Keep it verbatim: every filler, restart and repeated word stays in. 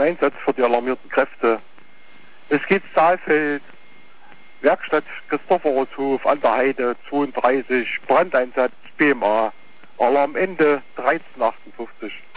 Einsatz für die alarmierten Kräfte. Es geht Saalfeld, Werkstatt Christophorushof an der Heide zweiunddreißig, Brandeinsatz B M A, Alarmende dreizehn achtundfünfzig.